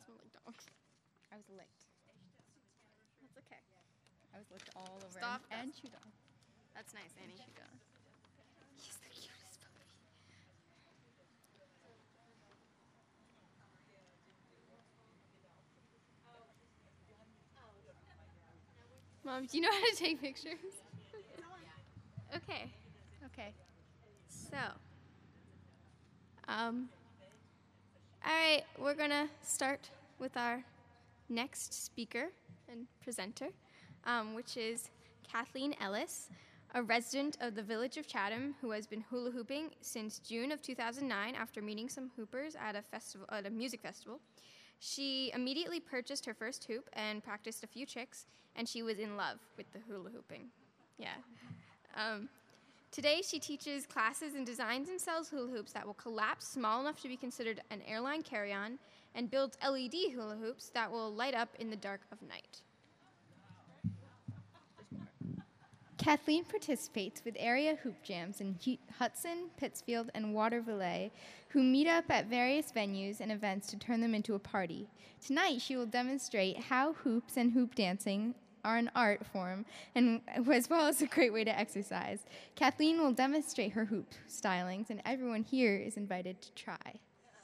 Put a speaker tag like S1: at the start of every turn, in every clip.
S1: smell like dog.
S2: I was licked.
S1: That's okay.
S2: I was licked all over
S1: Stop.
S2: and chewed on.
S1: That's nice, Annie.
S2: He's the cutest puppy.
S1: Mom, do you know how to take pictures? Okay. So, all right, we're gonna start with our next speaker and presenter, which is Kathleen Ellis, a resident of the village of Chatham who has been hula hooping since June of 2009 after meeting some hoopers at a music festival. She immediately purchased her first hoop and practiced a few tricks, and she was in love with the hula hooping. Yeah. Today, she teaches classes and designs and sells hula hoops that will collapse small enough to be considered an airline carry-on, and builds LED hula hoops that will light up in the dark of night.
S2: Kathleen participates with area hoop jams in Hudson, Pittsfield, and Waterville, who meet up at various venues and events to turn them into a party. Tonight, she will demonstrate how hoops and hoop dancing are an art form, and as well as a great way to exercise. Kathleen will demonstrate her hoop stylings, and everyone here is invited to try.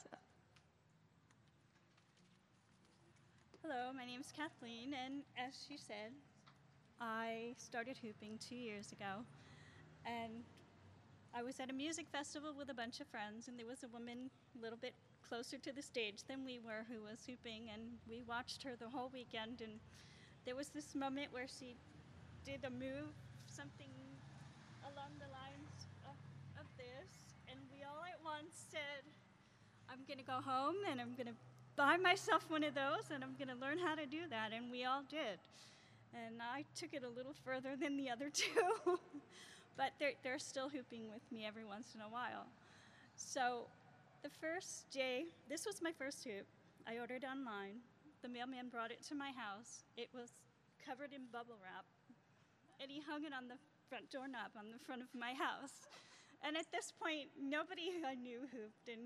S3: Hello, my name is Kathleen, and as she said, I started hooping 2 years ago, and I was at a music festival with a bunch of friends, and there was a woman a little bit closer to the stage than we were who was hooping, and we watched her the whole weekend, and there was this moment where she did a move, something along the lines of this, and we all at once said, I'm going to go home and I'm going to buy myself one of those and I'm going to learn how to do that, and we all did. And I took it a little further than the other two, but they're still hooping with me every once in a while. So the first day, this was my first hoop. I ordered online. The mailman brought it to my house. It was covered in bubble wrap, and he hung it on the front doorknob on the front of my house. And at this point, nobody I knew hooped, and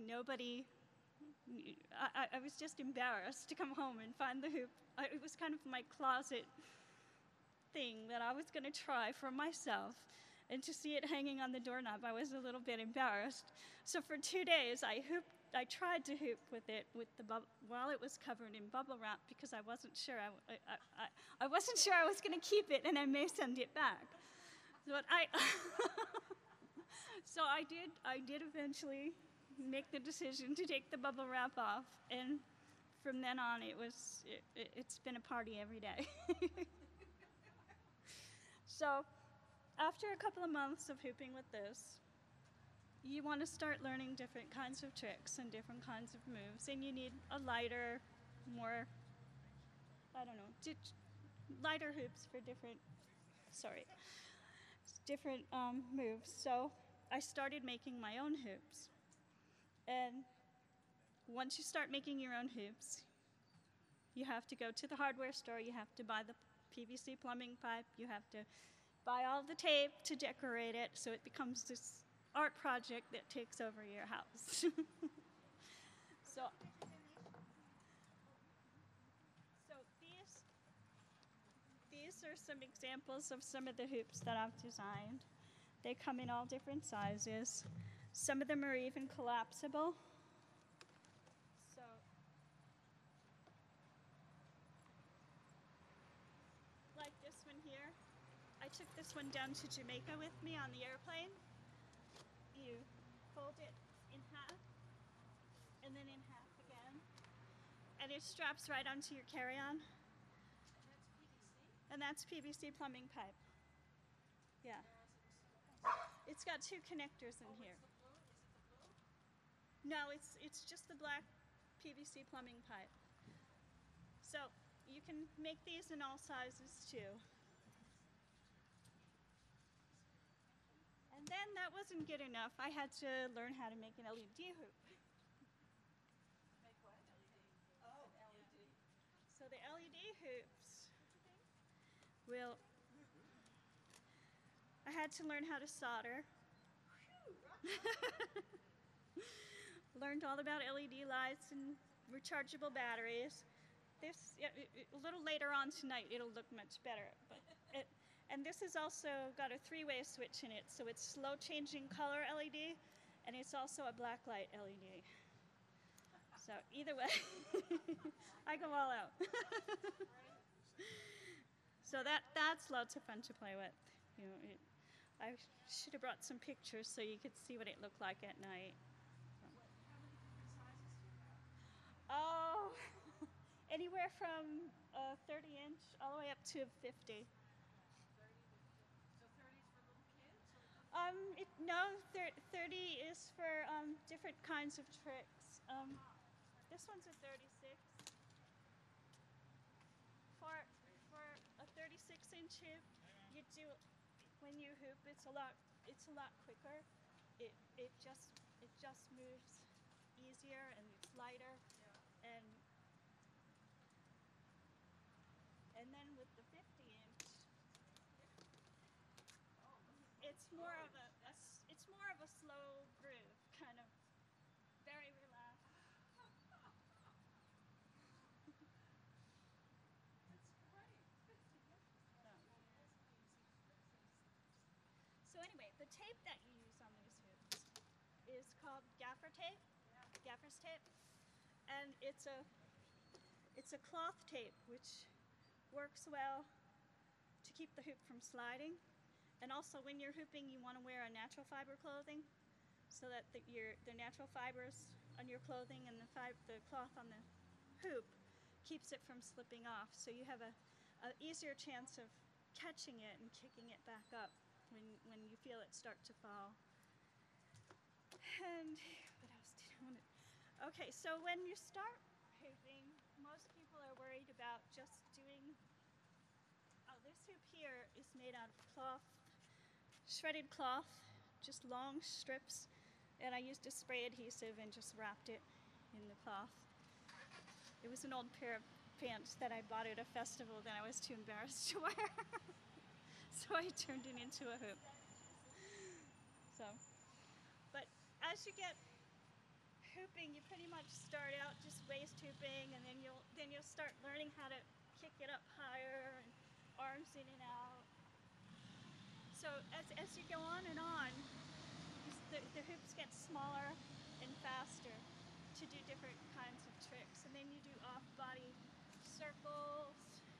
S3: I was just embarrassed to come home and find the hoop. It was kind of my closet thing that I was going to try for myself, and to see it hanging on the doorknob, I was a little bit embarrassed. So for 2 days, I tried to hoop with it while it was covered in bubble wrap, because I wasn't sure I wasn't sure I was going to keep it, and I may send it back. But so I did eventually make the decision to take the bubble wrap off, and from then on it's been a party every day. So after a couple of months of hooping with this, you want to start learning different kinds of tricks and different kinds of moves, and you need a lighter, more, lighter hoops for different moves. So I started making my own hoops. And once you start making your own hoops, you have to go to the hardware store, you have to buy the PVC plumbing pipe, you have to buy all the tape to decorate it, so it becomes this art project that takes over your house. So these are some examples of some of the hoops that I've designed. They come in all different sizes. Some of them are even collapsible. So like this one here. I took this one down to Jamaica with me on the airplane. You fold it in half, and then in half again, and it straps right onto your carry-on. And that's PVC plumbing pipe. Yeah. It's got 2 connectors in here. No, it's just the black PVC plumbing pipe. So you can make these in all sizes too. And then that wasn't good enough. I had to learn how to make an LED hoop. Make what? LED. Oh, LED. So the LED hoops I had to learn how to solder. Learned all about LED lights and rechargeable batteries. This, a little later on tonight, it'll look much better. And this has also got a three-way switch in it, so it's slow changing color LED, and it's also a black light LED. So either way, I go all out. So that's lots of fun to play with. You know, I should have brought some pictures so you could see what it looked like at night. Oh, anywhere from 30-inch all the way up to 50. No, 30 is for different kinds of tricks. This one's a 36. For a 36-inch hoop, you do when you hoop, it's a lot quicker. It just moves easier and it's lighter, and then with the 50-inch, it's more of a slow groove, kind of very relaxed. So anyway, the tape that you use on these hoops is called gaffer tape, gaffer's tape, and it's a cloth tape which works well to keep the hoop from sliding. And also, when you're hooping, you want to wear a natural fiber clothing so that the natural fibers on your clothing and the cloth on the hoop keeps it from slipping off. So you have a easier chance of catching it and kicking it back up when you feel it start to fall. And what else did I want to? Okay, so when you start hooping, most people are worried about just doing. Oh, this hoop here is made out of cloth. Shredded cloth, just long strips, and I used a spray adhesive and just wrapped it in the cloth. It was an old pair of pants that I bought at a festival that I was too embarrassed to wear, so I turned it into a hoop. So, but as you get hooping, you pretty much start out just waist hooping, and then you'll start learning how to kick it up higher and arms in and out. So as you go on, the hoops get smaller and faster to do different kinds of tricks. And then you do off-body circles,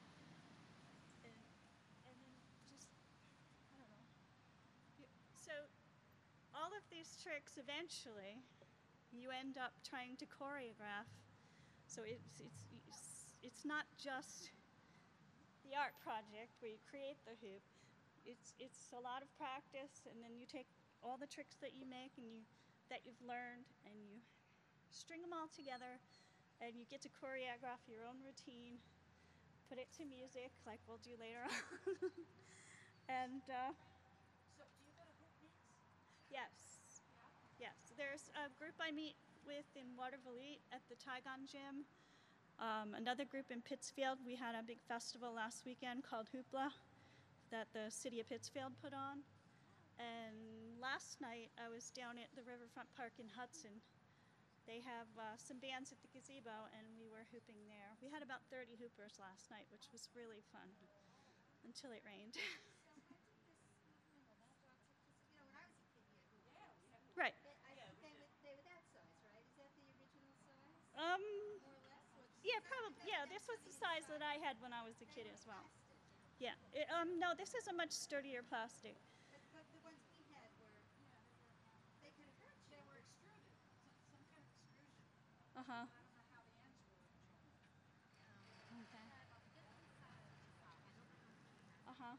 S3: and then just, I don't know. So all of these tricks, eventually, you end up trying to choreograph. So it's not just the art project where you create the hoop. It's a lot of practice, and then you take all the tricks that you make and that you've learned, and you string them all together, and you get to choreograph your own routine, put it to music like we'll do later on. And
S4: So do you go to hoop meets?
S3: yes, there's a group I meet with in Waterville at the Tygon Gym. Another group in Pittsfield. We had a big festival last weekend called Hoopla that the city of Pittsfield put on. And last night I was down at the Riverfront Park in Hudson. They have some bands at the gazebo, and we were hooping there. We had about 30 hoopers last night, which was really fun, until it rained.
S4: So how did this movement start? Because, when I was a kid, you had hoops.
S3: Right.
S4: I think they were that size, right? Is that the original size?
S3: Um,
S4: More or less? Or just
S3: yeah, probably. Yeah, this was the size that I had when I was a kid as well. Yeah. No, this is a much sturdier plastic.
S4: But the ones we had were, they could hurt you. They were extruded. Some kind of extrusion.
S3: Uh-huh.
S4: I don't know how the ends work.
S3: Okay. Uh-huh.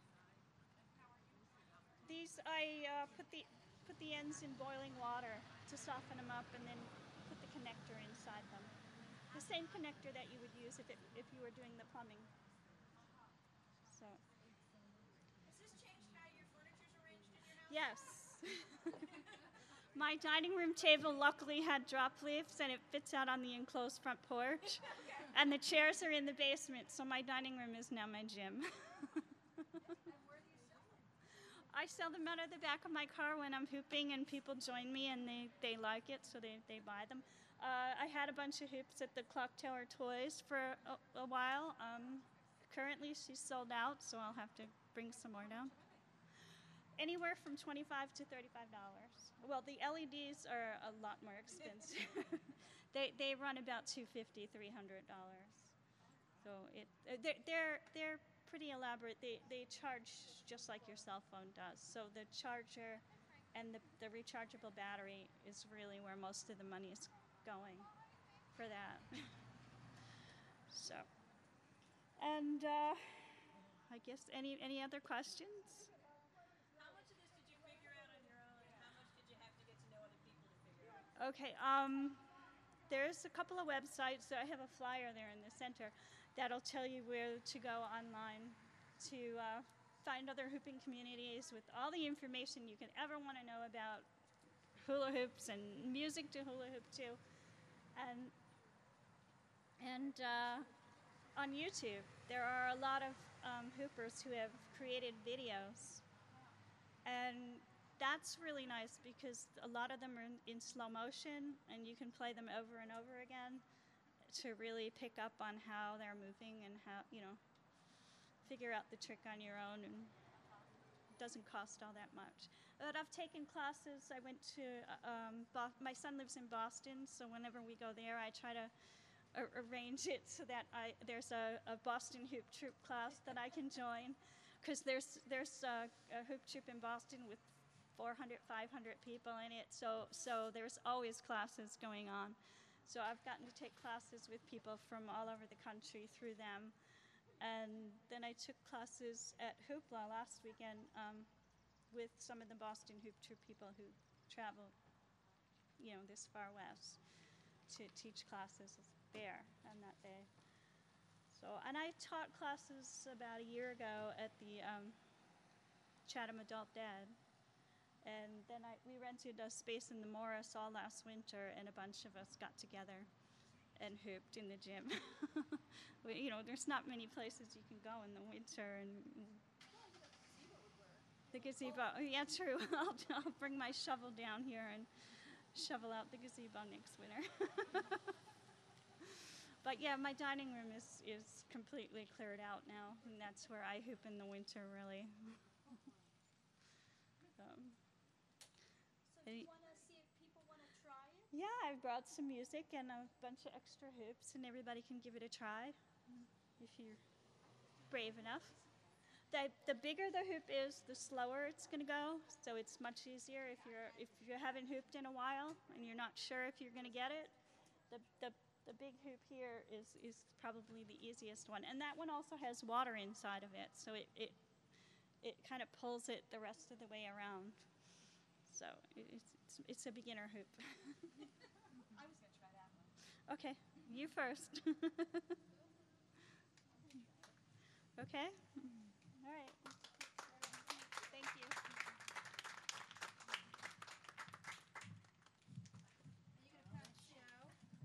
S3: These I put the ends in boiling water to soften them up, and then put the connector inside them. The same connector that you would use if you were doing the plumbing. So.
S4: Has this changed how your furniture's arranged in your house?
S3: Yes. My dining room table luckily had drop leaves, and it fits out on the enclosed front porch. And the chairs are in the basement, so my dining room is now my gym.
S4: And where do you sell them?
S3: I sell them out of the back of my car when I'm hooping, and people join me, and they like it, so they buy them. I had a bunch of hoops at the Clock Tower Toys for a while. Currently, she's sold out, so I'll have to bring some more down. Anywhere from $25 to $35. Well, the LEDs are a lot more expensive. they run about $250, $300. So they're pretty elaborate. They charge just like your cell phone does. So the charger and the rechargeable battery is really where most of the money is going for that. So, and I guess any other questions?
S4: How much of this did you figure out on your own, and how much did you have to get to know other people to figure out?
S3: Okay, there's a couple of websites. So I have a flyer there in the center that'll tell you where to go online to find other hooping communities with all the information you could ever want to know about hula hoops and music to hula hoop to. And on YouTube, there are a lot of hoopers who have created videos. And that's really nice because a lot of them are in slow motion, and you can play them over and over again to really pick up on how they're moving and how, figure out the trick on your own, and it doesn't cost all that much. But I've taken classes. I went to, my son lives in Boston, so whenever we go there, I try to arrange it so that there's a Boston hoop troop class that I can join, because there's a hoop troop in Boston with 400, 500 people in it, so there's always classes going on. So I've gotten to take classes with people from all over the country through them. And then I took classes at Hoopla last weekend with some of the Boston Hoop Troop people who traveled, this far west to teach classes there on that day. So, and I taught classes about a year ago at the Chatham Adult Ed. And then we rented a space in the Morris all last winter, and a bunch of us got together and hooped in the gym. There's not many places you can go in the winter, and the gazebo. Oh, yeah, true. I'll bring my shovel down here and shovel out the gazebo next winter. But yeah, my dining room is completely cleared out now, and that's where I hoop in the winter, really.
S4: So do you want to see if people want to try it?
S3: Yeah, I've brought some music and a bunch of extra hoops, and everybody can give it a try if you're brave enough. The bigger the hoop is, the slower it's going to go, so it's much easier if you haven't hooped in a while and you're not sure if you're going to get it. The big hoop here is probably the easiest one, and that one also has water inside of it, so it kind of pulls it the rest of the way around. So it's a beginner hoop.
S4: I was going to try that one.
S3: Okay, you first. Okay? All right. Thank you.
S4: Are you going to kind of show?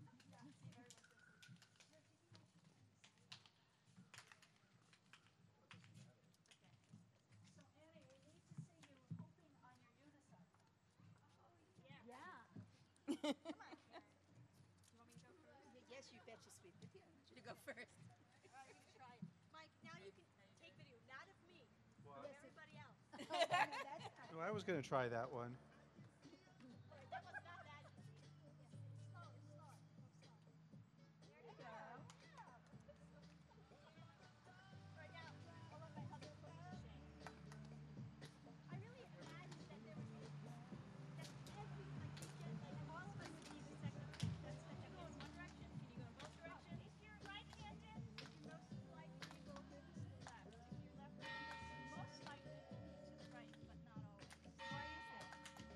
S4: So Annie, we need to see you hooping on your unicycle.
S3: Yeah.
S4: Come on, Karen. You want me to go first?
S5: Yes, you bet your sweet potato. You go first.
S4: All right, you can try it. Mike, now you can take video, not of me,
S6: Well,
S4: of everybody else.
S6: no, I was going to try that one.
S4: That was not that easy. Slow, slow. There you go. Right now, I'll let my husband put it in shape. I really imagined that there would be, that every, all of us would be the second. That's the go in one direction. Can you go in both directions? If you're right-handed, most likely you go to the left. If you're left-handed, most likely to the right, but not always. Why is that?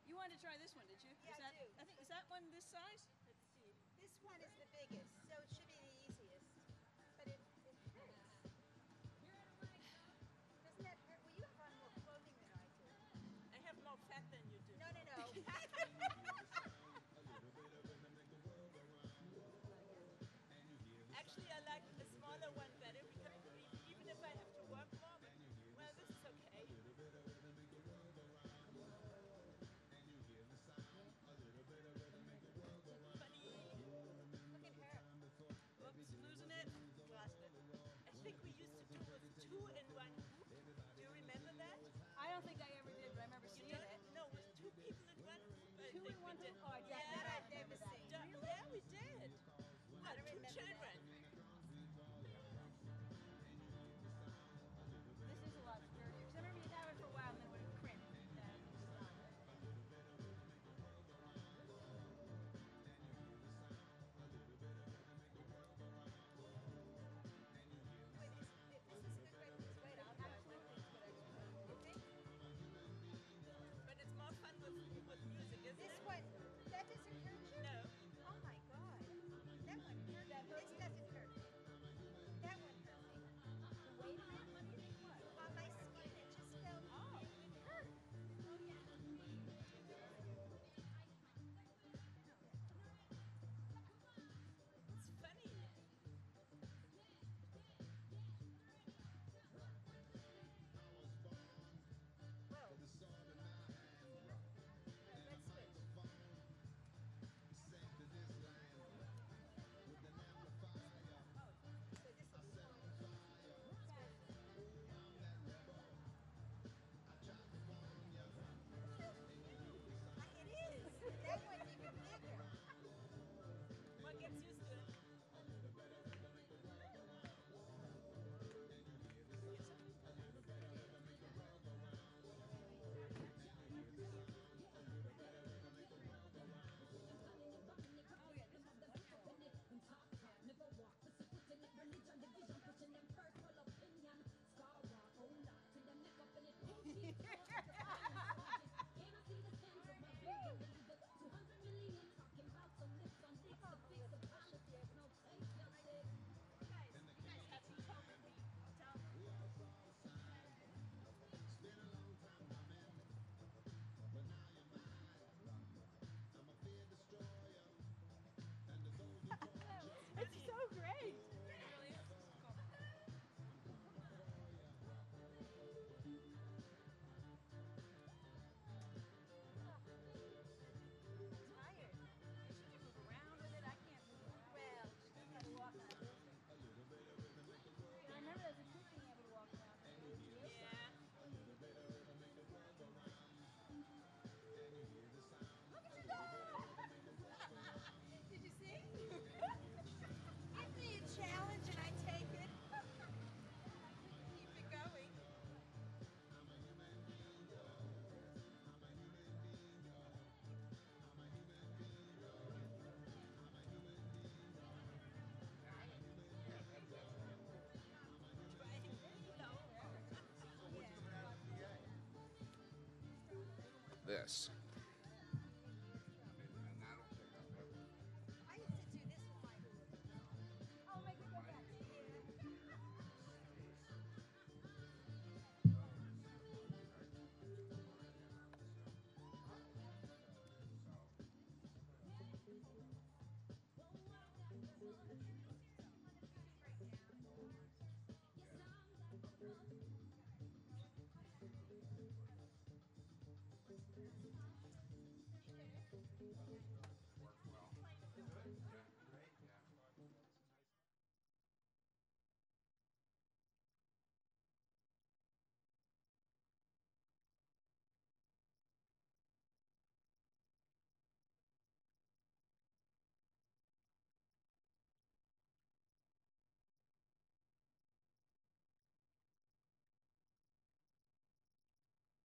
S3: You wanted to try this one, did you?
S4: Yeah,
S3: is that,
S4: I do.
S3: think, is that one this size? Let's see.
S4: This one is the biggest, so it should be the easiest. But it hurts. Doesn't that hurt? Well, you have on more clothing than I do.
S5: I have more fat than you do.
S4: No.
S5: Actually, I like a smaller one better because even if I have to work more, but, well, this is okay. Funny.
S4: Look at her.
S5: Oops, losing it. Lost it. I think we used to do with 2 in 1 hoop. Do you remember that?
S3: I don't think I ever did, but I remember
S5: You
S3: seeing
S5: don't?
S3: it.
S5: No, it was 2 people in 1 hoop. I
S3: 2
S5: think
S3: in 1
S5: we did.
S3: hoop? Oh, I
S5: Yeah.
S3: definitely
S4: I've never seen.
S5: Yeah, we did.
S4: I don't
S5: 2
S4: remember
S5: children.
S3: This is a lot sturdier. Because I remember you'd have it for a while and then it would crimp. Yeah, I think it's not.
S4: Wait, if this is a good way to lose weight, I'll absolutely it's good exercise. You think?
S5: But it's more fun with music, isn't
S4: This
S5: it?
S4: one, that doesn't hurt you?
S5: No.
S4: Oh my God. That one hurt. This doesn't hurt me. That one hurt me.
S3: Wait a minute, let me think what.
S4: On my skin, it just felt, it hurt.
S5: It's funny.
S4: Whoa. Let's switch. So this will be fine. It is. That one's even bigger.
S5: One gets used to it.
S3: It's so great.
S4: Tired.
S3: You can move around with it. I can't move around.
S4: Well, you gotta walk on it.
S3: I remember as a kid being able to walk around.
S5: Yeah.
S4: Did you see? Give me a challenge and I take it. Keep it going.
S7: This.
S4: I used to do this with my Oh, make it go back.